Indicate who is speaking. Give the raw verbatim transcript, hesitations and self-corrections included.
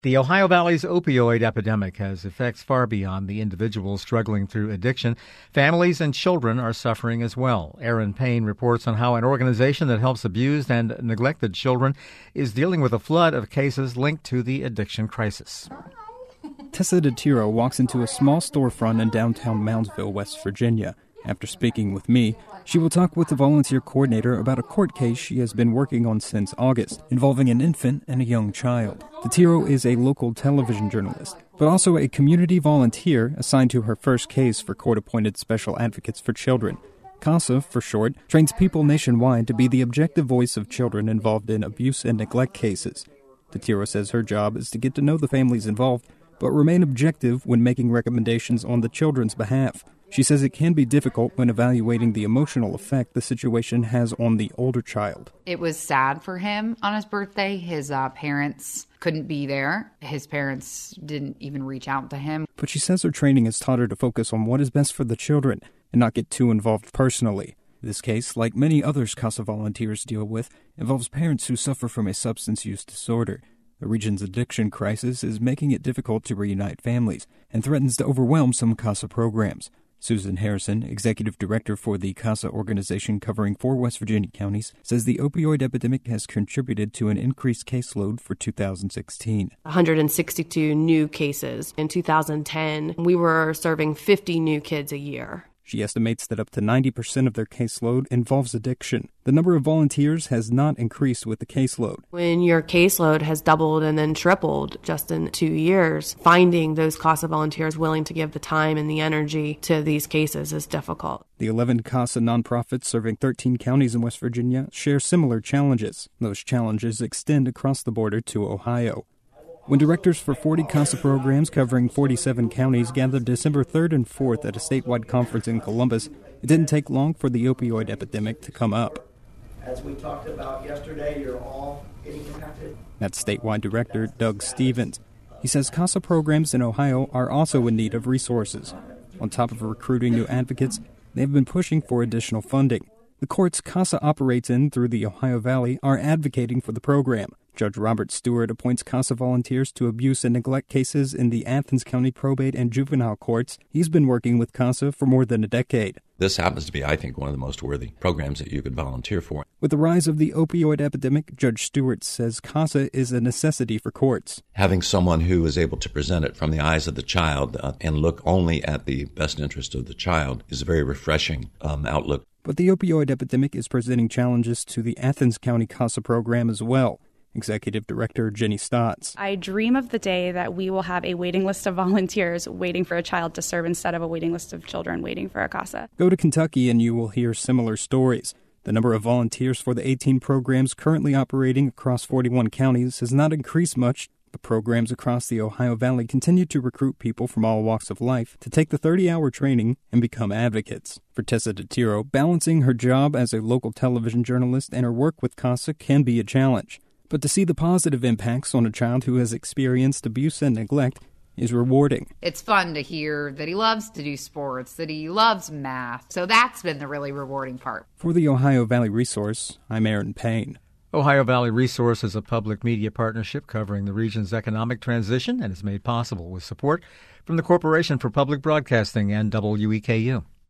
Speaker 1: The Ohio Valley's opioid epidemic has effects far beyond the individuals struggling through addiction. Families and children are suffering as well. Aaron Payne reports on how an organization that helps abused and neglected children is dealing with a flood of cases linked to the addiction crisis.
Speaker 2: Tessa DeTiro walks into a small storefront in downtown Moundsville, West Virginia. After speaking with me, she will talk with the volunteer coordinator about a court case she has been working on since August, involving an infant and a young child. DeTiro is a local television journalist, but also a community volunteer assigned to her first case for court-appointed special advocates for children. CASA, for short, trains people nationwide to be the objective voice of children involved in abuse and neglect cases. DeTiro says her job is to get to know the families involved, but remain objective when making recommendations on the children's behalf. She says it can be difficult when evaluating the emotional effect the situation has on the older child.
Speaker 3: It was sad for him on his birthday. His uh, parents couldn't be there. His parents didn't even reach out to him.
Speaker 2: But she says her training has taught her to focus on what is best for the children and not get too involved personally. This case, like many others CASA volunteers deal with, involves parents who suffer from a substance use disorder. The region's addiction crisis is making it difficult to reunite families and threatens to overwhelm some CASA programs. Susan Harrison, executive director for the CASA organization covering four West Virginia counties, says the opioid epidemic has contributed to an increased caseload for two thousand sixteen.
Speaker 4: one hundred sixty-two new cases. In two thousand ten, we were serving fifty new kids a year.
Speaker 2: She estimates that up to ninety percent of their caseload involves addiction. The number of volunteers has not increased with the caseload.
Speaker 4: When your caseload has doubled and then tripled just in two years, finding those CASA volunteers willing to give the time and the energy to these cases is difficult.
Speaker 2: The eleven CASA nonprofits serving thirteen counties in West Virginia share similar challenges. Those challenges extend across the border to Ohio. When directors for forty CASA programs covering forty-seven counties gathered December third and fourth at a statewide conference in Columbus, it didn't take long for the opioid epidemic to come up.
Speaker 5: As we talked about yesterday, you're all getting impacted.
Speaker 2: That's statewide director Doug Stevens. He says CASA programs in Ohio are also in need of resources. On top of recruiting new advocates, they've been pushing for additional funding. The courts CASA operates in through the Ohio Valley are advocating for the program. Judge Robert Stewart appoints CASA volunteers to abuse and neglect cases in the Athens County probate and juvenile courts. He's been working with CASA for more than a decade.
Speaker 6: This happens to be, I think, one of the most worthy programs that you could volunteer for.
Speaker 2: With the rise of the opioid epidemic, Judge Stewart says CASA is a necessity for courts.
Speaker 6: Having someone who is able to present it from the eyes of the child uh, and look only at the best interest of the child is a very refreshing um, outlook.
Speaker 2: But the opioid epidemic is presenting challenges to the Athens County CASA program as well. Executive Director Jenny Stotts.
Speaker 7: I dream of the day that we will have a waiting list of volunteers waiting for a child to serve instead of a waiting list of children waiting for a CASA.
Speaker 2: Go to Kentucky and you will hear similar stories. The number of volunteers for the eighteen programs currently operating across forty-one counties has not increased much. The programs across the Ohio Valley continue to recruit people from all walks of life to take the thirty-hour training and become advocates. For Tessa DeTiro, balancing her job as a local television journalist and her work with CASA can be a challenge. But to see the positive impacts on a child who has experienced abuse and neglect is rewarding.
Speaker 3: It's fun to hear that he loves to do sports, that he loves math. So that's been the really rewarding part.
Speaker 2: For the Ohio Valley Resource, I'm Aaron Payne.
Speaker 1: Ohio Valley Resource is a public media partnership covering the region's economic transition and is made possible with support from the Corporation for Public Broadcasting and W E K U.